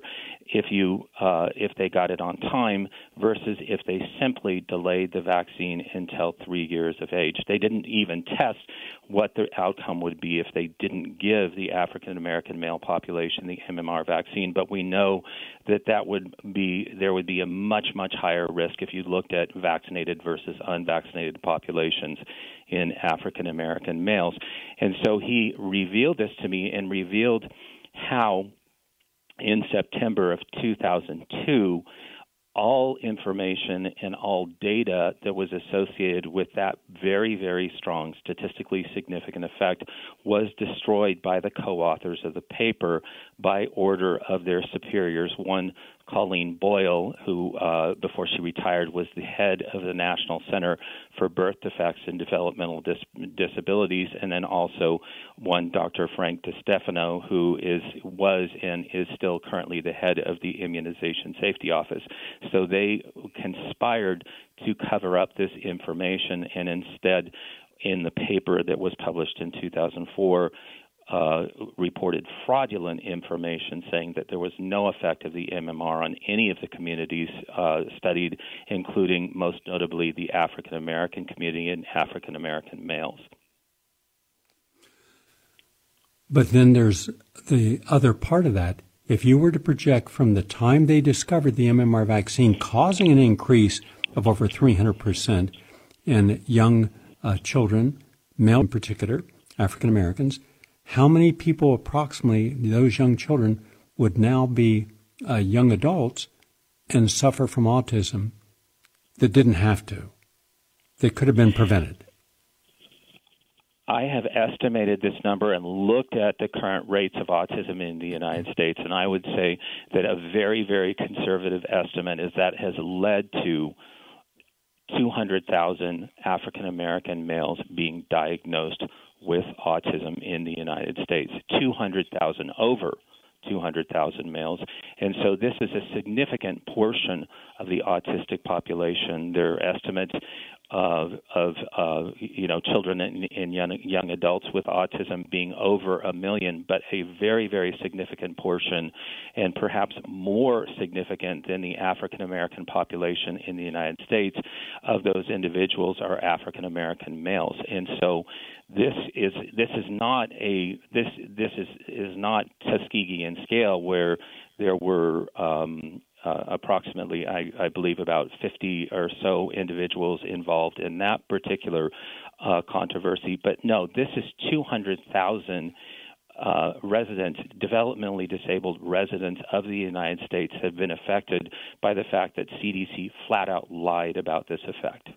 if they got it on time versus if they simply delayed the vaccine until 3 years of age. They didn't even test what the outcome would be if they didn't give the African American male population the MMR vaccine, but we know that there would be a much, much higher risk if you looked at vaccinated versus unvaccinated populations in African American males. And so he revealed this to me and revealed how in September of 2002, all information and all data that was associated with that very, very strong, statistically significant effect was destroyed by the co-authors of the paper by order of their superiors. One, Colleen Boyle, who before she retired was the head of the National Center for Birth Defects and Developmental Disabilities, and then also one Dr. Frank DiStefano, who was and is still currently the head of the Immunization Safety Office. So they conspired to cover up this information, and instead, in the paper that was published in 2004, reported fraudulent information saying that there was no effect of the MMR on any of the communities studied, including most notably the African American community and African American males. But then there's the other part of that. If you were to project from the time they discovered the MMR vaccine causing an increase of over 300% in young children, male in particular, African Americans, how many people approximately, those young children, would now be young adults and suffer from autism that didn't have to, that could have been prevented? I have estimated this number and looked at the current rates of autism in the United States, and I would say that a very, very conservative estimate is that has led to 200,000 African American males being diagnosed with autism in the United States. 200,000, over 200,000 males. And so this is a significant portion of the autistic population. There are estimates of children and young adults with autism being over 1 million, but a very, very significant portion, and perhaps more significant than the African American population in the United States, of those individuals are African American males. And so this is not Tuskegee in scale, where there were approximately, I believe, about 50 or so individuals involved in that particular controversy. But no, this is 200,000 residents, developmentally disabled residents of the United States, have been affected by the fact that CDC flat out lied about this effect.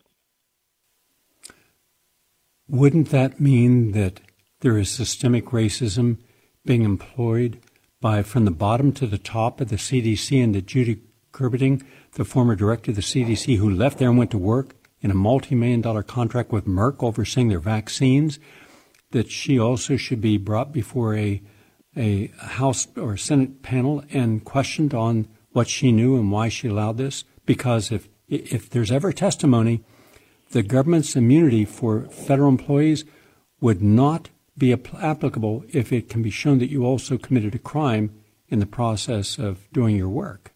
Wouldn't that mean that there is systemic racism being employed from the bottom to the top of the CDC, and that Judy Gerberding, the former director of the CDC, who left there and went to work in a multi-million-dollar contract with Merck overseeing their vaccines, that she also should be brought before a House or Senate panel and questioned on what she knew and why she allowed this? Because if there's ever testimony, the government's immunity for federal employees would not be applicable if it can be shown that you also committed a crime in the process of doing your work.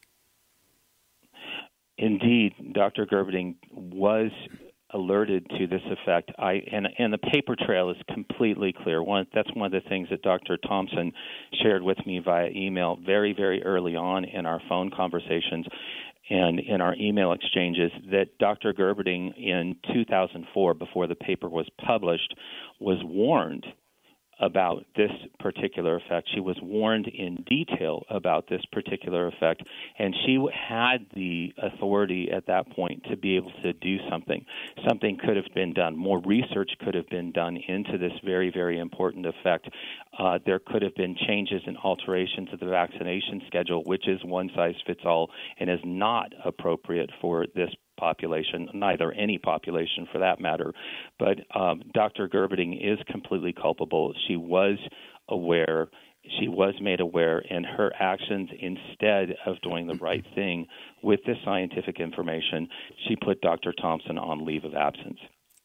Indeed, Dr. Gerberding was alerted to this effect. And the paper trail is completely clear. That's one of the things that Dr. Thompson shared with me via email very, very early on in our phone conversations and in our email exchanges, that Dr. Gerberding in 2004, before the paper was published, was warned about this particular effect. She was warned in detail about this particular effect, and she had the authority at that point to be able to do something. Something could have been done. More research could have been done into this very, very important effect. There could have been changes and alterations of the vaccination schedule, which is one size fits all and is not appropriate for this population, neither any population for that matter. But Dr. Gerberding is completely culpable. She was aware, she was made aware, and her actions, instead of doing the right thing with this scientific information, she put Dr. Thompson on leave of absence.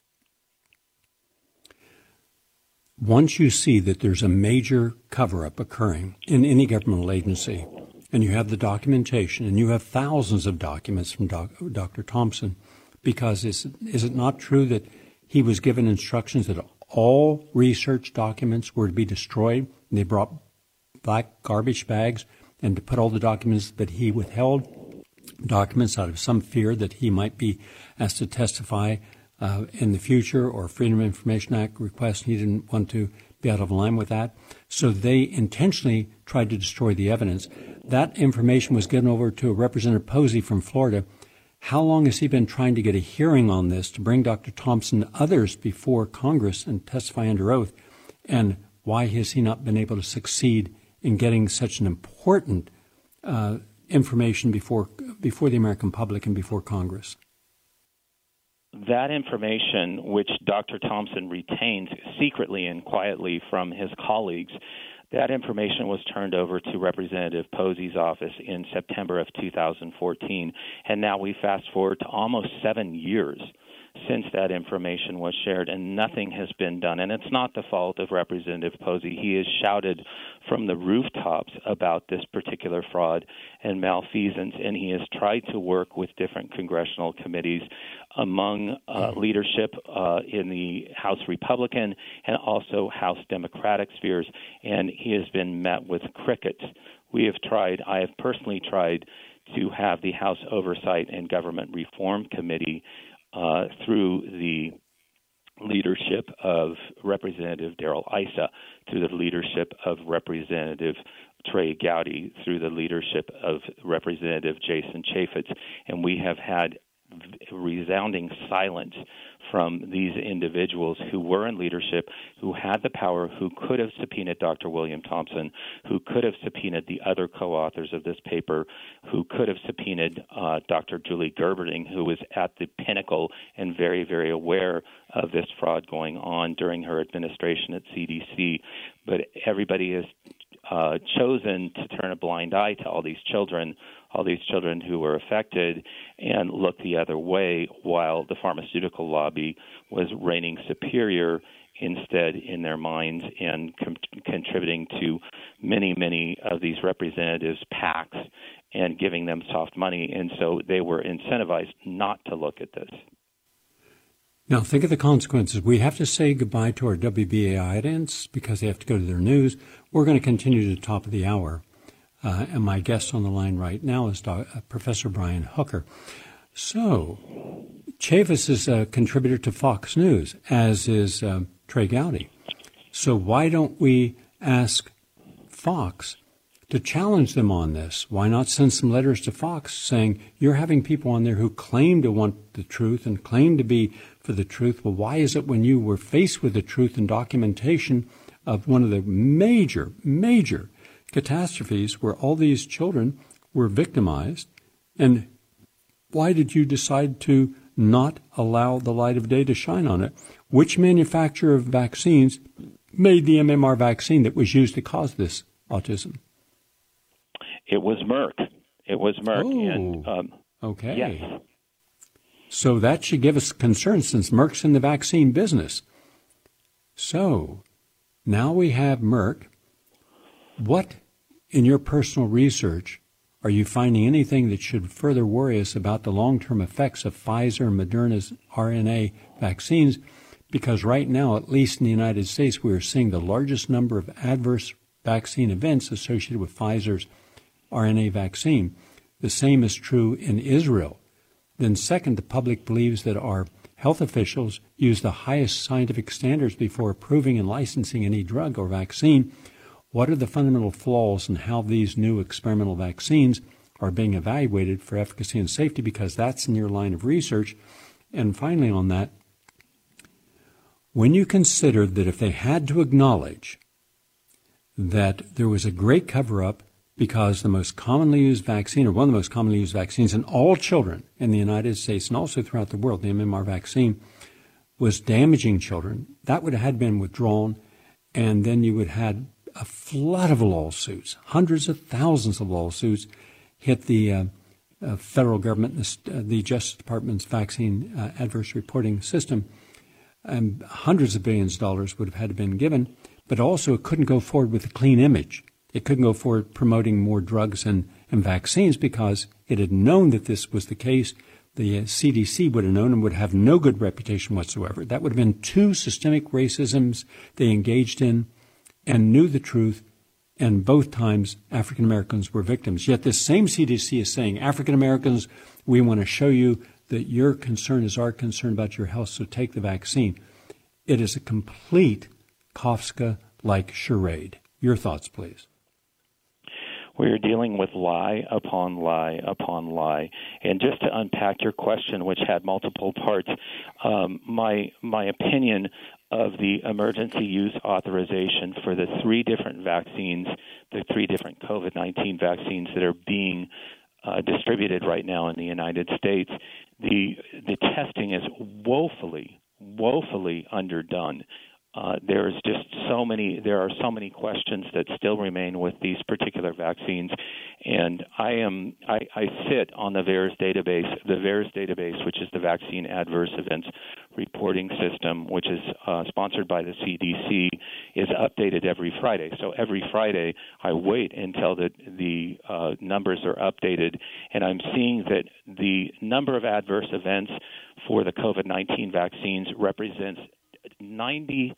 Once you see that there's a major cover-up occurring in any governmental agency, and you have the documentation, and you have thousands of documents from Dr. Thompson, because is it not true that he was given instructions that all research documents were to be destroyed, and they brought black garbage bags, and to put all the documents that he withheld, documents out of some fear that he might be asked to testify in the future, or Freedom of Information Act request, he didn't want to be out of line with that. So they intentionally tried to destroy the evidence. That information was given over to Representative Posey from Florida. How long has he been trying to get a hearing on this to bring Dr. Thompson and others before Congress and testify under oath? And why has he not been able to succeed in getting such an important information before the American public and before Congress? That information, which Dr. Thompson retained secretly and quietly from his colleagues, that information was turned over to Representative Posey's office in September of 2014, and now we fast forward to almost 7 years since that information was shared, and nothing has been done. And it's not the fault of Representative Posey. He has shouted from the rooftops about this particular fraud and malfeasance, and he has tried to work with different congressional committees among leadership in the House Republican and also House Democratic spheres, and he has been met with crickets. I have personally tried to have the House Oversight and Government Reform Committee through the leadership of Representative Darrell Issa, through the leadership of Representative Trey Gowdy, through the leadership of Representative Jason Chaffetz, and we have had resounding silence from these individuals who were in leadership, who had the power, who could have subpoenaed Dr. William Thompson, who could have subpoenaed the other co-authors of this paper, who could have subpoenaed Dr. Julie Gerberding, who was at the pinnacle and very, very aware of this fraud going on during her administration at CDC. But everybody has chosen to turn a blind eye to all these children who were affected, and look the other way, while the pharmaceutical lobby was reigning superior instead in their minds and contributing to many, many of these representatives' PACs and giving them soft money. And so they were incentivized not to look at this. Now, think of the consequences. We have to say goodbye to our WBAI audience because they have to go to their news. We're going to continue to the top of the hour. And my guest on the line right now is Professor Brian Hooker. So, Chaffetz is a contributor to Fox News, as is Trey Gowdy. So why don't we ask Fox to challenge them on this? Why not send some letters to Fox saying, you're having people on there who claim to want the truth and claim to be for the truth. Well, why is it when you were faced with the truth and documentation of one of the major catastrophes where all these children were victimized, and why did you decide to not allow the light of day to shine on it? Which manufacturer of vaccines made the MMR vaccine that was used to cause this autism? It was Merck. Oh, And, okay. Yes. So that should give us concern since Merck's in the vaccine business. So now we have Merck. What, in your personal research, are you finding anything that should further worry us about the long-term effects of Pfizer and Moderna's RNA vaccines? Because right now, at least in the United States, we are seeing the largest number of adverse vaccine events associated with Pfizer's RNA vaccine. The same is true in Israel. Then second, the public believes that our health officials use the highest scientific standards before approving and licensing any drug or vaccine. What are the fundamental flaws in how these new experimental vaccines are being evaluated for efficacy and safety? Because that's in your line of research. And finally on that, when you consider that if they had to acknowledge that there was a great cover-up because the most commonly used vaccine, or one of the most commonly used vaccines in all children in the United States and also throughout the world, the MMR vaccine, was damaging children, that would have been withdrawn, and then you would have had a flood of lawsuits, hundreds of thousands of lawsuits, hit the federal government, the Justice Department's vaccine adverse reporting system, and hundreds of billions of dollars would have had to been given, but also it couldn't go forward with a clean image. It couldn't go forward promoting more drugs and vaccines because it had known that this was the case. The CDC would have known and would have no good reputation whatsoever. That would have been two systemic racisms they engaged in and knew the truth, and both times African Americans were victims. Yet this same CDC is saying, African Americans, we want to show you that your concern is our concern about your health, so take the vaccine. It is a complete Kafka-like charade. Your thoughts, please. We're dealing with lie upon lie upon lie. And just to unpack your question, which had multiple parts, my opinion of the emergency use authorization for the three different vaccines, the three different COVID-19 vaccines that are being distributed right now in the United States, the testing is woefully underdone. There are so many questions that still remain with these particular vaccines, and I sit on the VAERS database, which is the Vaccine Adverse Events Reporting System, which is sponsored by the CDC, is updated every Friday. So every Friday, I wait until the numbers are updated, and I'm seeing that the number of adverse events for the COVID-19 vaccines represents 97%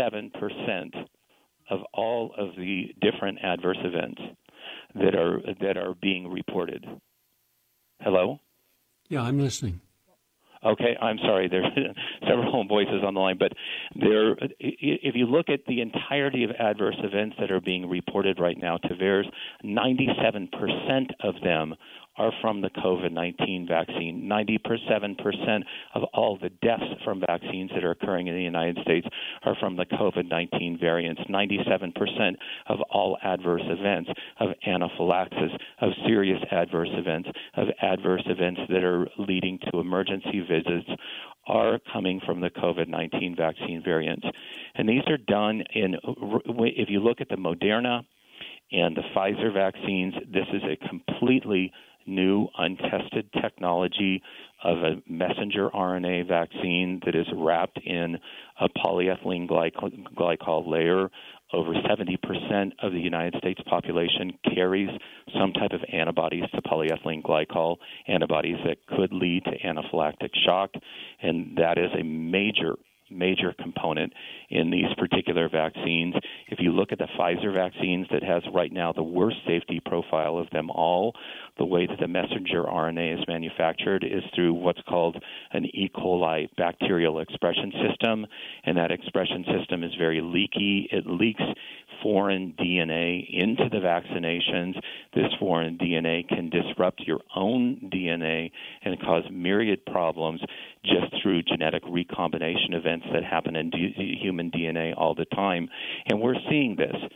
of all of the different adverse events that are being reported. Hello? Yeah, I'm listening. Okay, I'm sorry. There are several voices on the line, but if you look at the entirety of adverse events that are being reported right now to VAERS, 97% of them are from the COVID-19 vaccine. 97% of all the deaths from vaccines that are occurring in the United States are from the COVID-19 variants. 97% of all adverse events, of anaphylaxis, of serious adverse events, of adverse events that are leading to emergency visits are coming from the COVID-19 vaccine variants. And these are done if you look at the Moderna and the Pfizer vaccines, this is a completely new, untested technology of a messenger RNA vaccine that is wrapped in a polyethylene glycol layer. Over 70% of the United States population carries some type of antibodies to polyethylene glycol, antibodies that could lead to anaphylactic shock, and that is a major component in these particular vaccines. If you look at the Pfizer vaccines that has right now the worst safety profile of them all, the way that the messenger RNA is manufactured is through what's called an E. coli bacterial expression system, and that expression system is very leaky. It leaks foreign DNA into the vaccinations. This foreign DNA can disrupt your own DNA and cause myriad problems just through genetic recombination events that happen in human DNA all the time. And we're seeing this.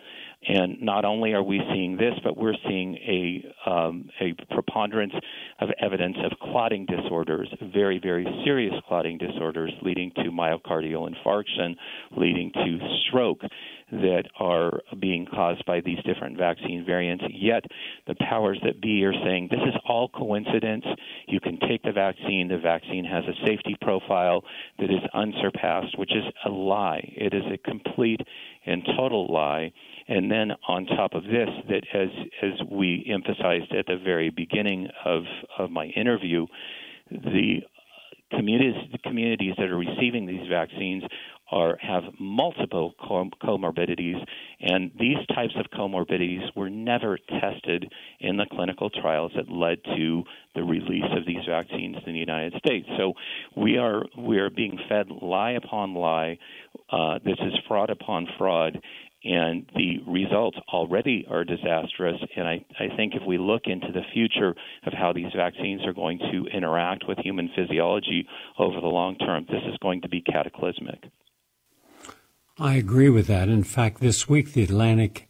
And not only are we seeing this, but we're seeing a preponderance of evidence of clotting disorders, very, very serious clotting disorders leading to myocardial infarction, leading to stroke, that are being caused by these different vaccine variants. Yet the powers that be are saying this is all coincidence. You can take the vaccine. The vaccine has a safety profile that is unsurpassed, which is a lie. It is a complete and total lie. And then on top of this, that as we emphasized at the very beginning of my interview, the communities that are receiving these vaccines have multiple comorbidities, and these types of comorbidities were never tested in the clinical trials that led to the release of these vaccines in the United States. So we are being fed lie upon lie. This is fraud upon fraud. And the results already are disastrous. And I think if we look into the future of how these vaccines are going to interact with human physiology over the long term, this is going to be cataclysmic. I agree with that. In fact, this week, the Atlantic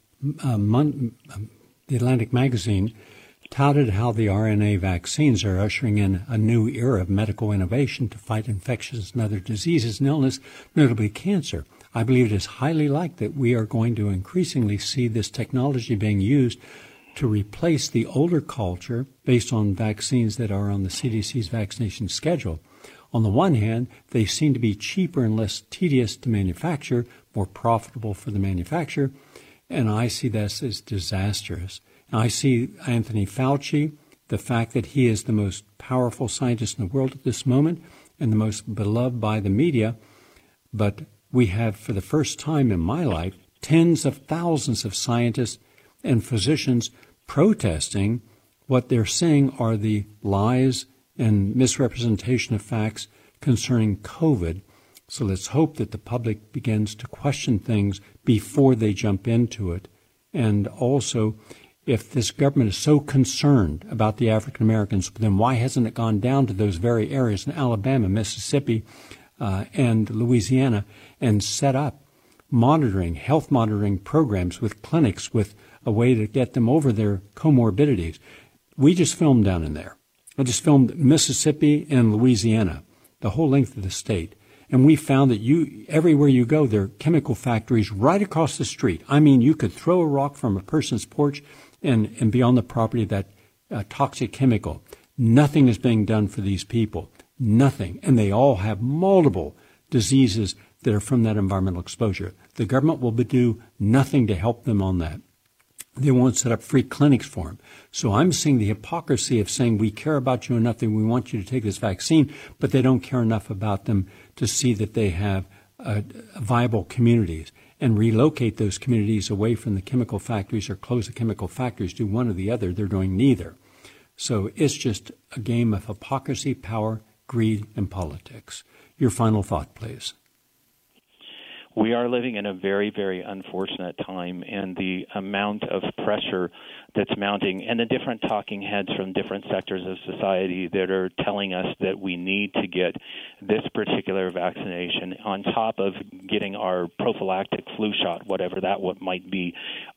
magazine touted how the RNA vaccines are ushering in a new era of medical innovation to fight infections and other diseases and illness, notably cancer. I believe it is highly likely that we are going to increasingly see this technology being used to replace the older culture based on vaccines that are on the CDC's vaccination schedule. On the one hand, they seem to be cheaper and less tedious to manufacture, more profitable for the manufacturer, and I see this as disastrous. And I see Anthony Fauci, the fact that he is the most powerful scientist in the world at this moment and the most beloved by the media, but we have, for the first time in my life, tens of thousands of scientists and physicians protesting what they're saying are the lies and misrepresentation of facts concerning COVID. So let's hope that the public begins to question things before they jump into it. And also, if this government is so concerned about the African Americans, then why hasn't it gone down to those very areas in Alabama, Mississippi, and Louisiana and set up health monitoring programs with clinics with a way to get them over their comorbidities? We just filmed down in there. I just filmed Mississippi and Louisiana, the whole length of the state. And we found that everywhere you go, there are chemical factories right across the street. I mean, you could throw a rock from a person's porch and be on the property of that toxic chemical. Nothing is being done for these people. Nothing. And they all have multiple diseases that are from that environmental exposure. The government will do nothing to help them on that. They won't set up free clinics for them. So I'm seeing the hypocrisy of saying we care about you enough that we want you to take this vaccine, but they don't care enough about them to see that they have viable communities and relocate those communities away from the chemical factories or close the chemical factories, do one or the other. They're doing neither. So it's just a game of hypocrisy, power, greed, and politics. Your final thought, please. We are living in a very, very unfortunate time, and the amount of pressure that's mounting and the different talking heads from different sectors of society that are telling us that we need to get this particular vaccination on top of getting our prophylactic flu shot, whatever that might be.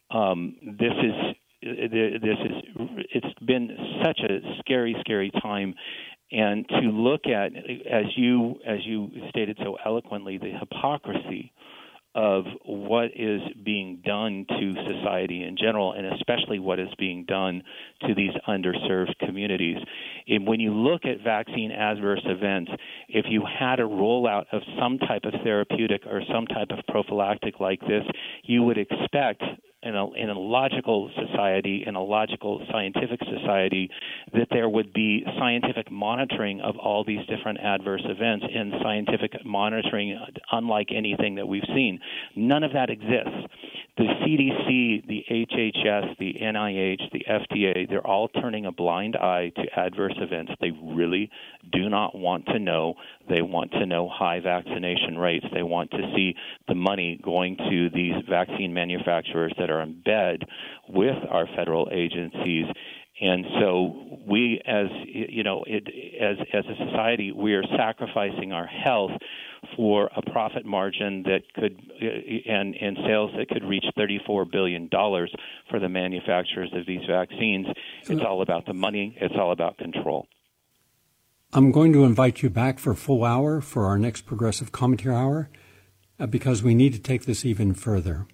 It's been such a scary, scary time. And to look at, as you stated so eloquently, the hypocrisy of what is being done to society in general, and especially what is being done to these underserved communities. And when you look at vaccine adverse events, if you had a rollout of some type of therapeutic or some type of prophylactic like this, you would expect in a logical society, in a logical scientific society, that there would be scientific monitoring of all these different adverse events and scientific monitoring unlike anything that we've seen. None of that exists. The CDC, the HHS, the NIH, the FDA, they're all turning a blind eye to adverse events. They really do not want to know. They want to know high vaccination rates. They want to see the money going to these vaccine manufacturers that are in bed with our federal agencies And so we, as as a society, we are sacrificing our health for a profit margin that could and sales that could reach $34 billion for the manufacturers of these vaccines. It's all about the money. It's all about control. I'm going to invite you back for a full hour for our next Progressive Commentary Hour because we need to take this even further.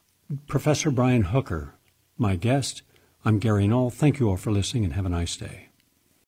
Professor Brian Hooker, my guest. I'm Gary Null. Thank you all for listening and have a nice day.